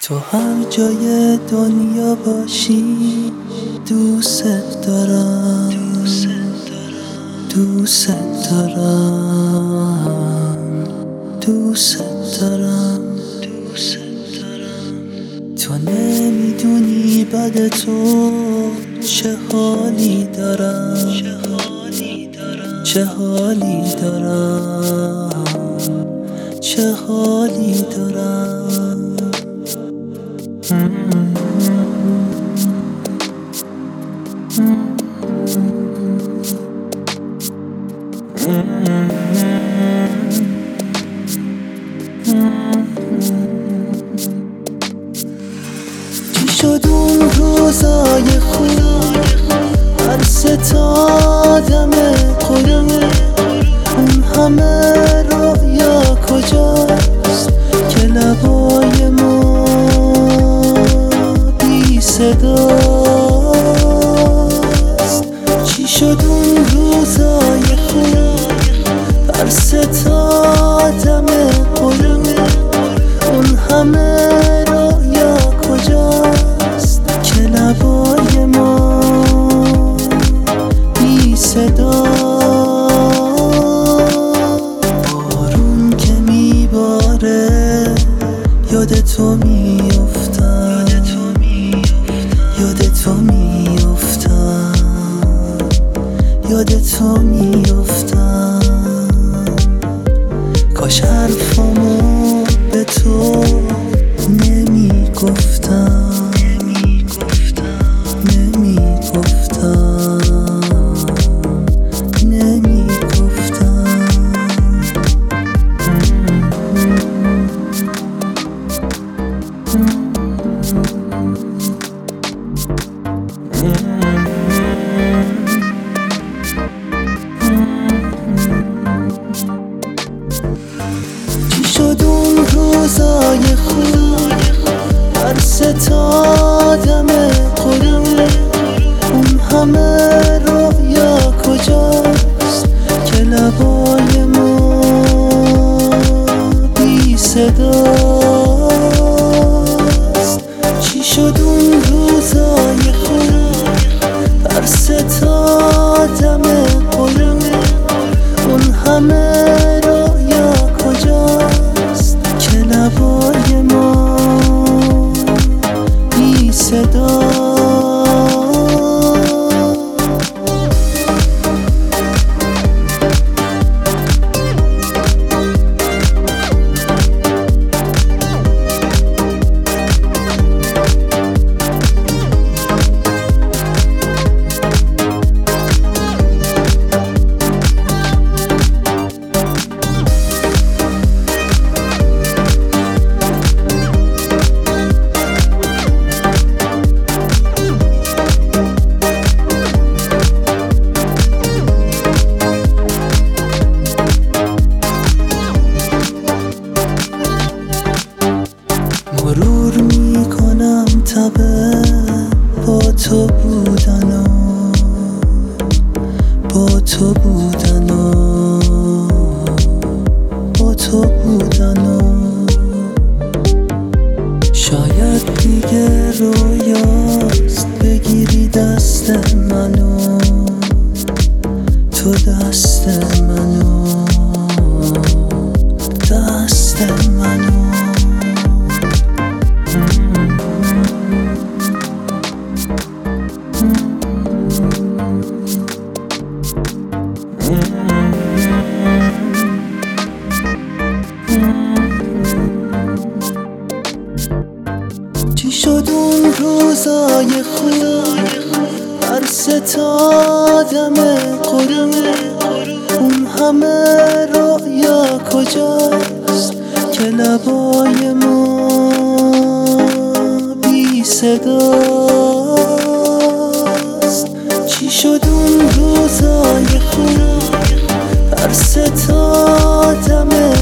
تو هر جای دنیا باشی دوست دارم، دوست دارم، دوست دارم. تو نمیدونی بعد تو چه حالی دارم، چه حالی دارم، چه حالی دارم. چی شد اون روزای خوب هر ستادم قرم، اون همه رویا کجاست که لبای ما بی صداست. چی شد اون روزای خوب هر ستادم قرم، اون همه رویا کجاست که لبای ما بی صداست. بارون که میباره یاد تو میافتم، یاد تو میافتم، یاد تو میافتم. کاش حرفامو به تو نمیگفتم، نمیگفتم، نمیگفتم. چی شد اون روزای خوب هر ستادم قرم، اون همه رویا کجاست که لبای ما بی صداست. چی شد اون روزای خوب هر ستادم قرم، اون همه رویا کجاست که لبای ما بی صداست. مرور میکنم تبه با تو بودن و با تو بودن و با تو بودن و شاید دیگه رویاست بگیری دست منو، تو دست منو، دست منو. چی شد اون روزای خوب هر ستادم قرم، اون همه رویا کجاست که لبای ما بی صداست. چی شد اون روزای خوب هر ستادم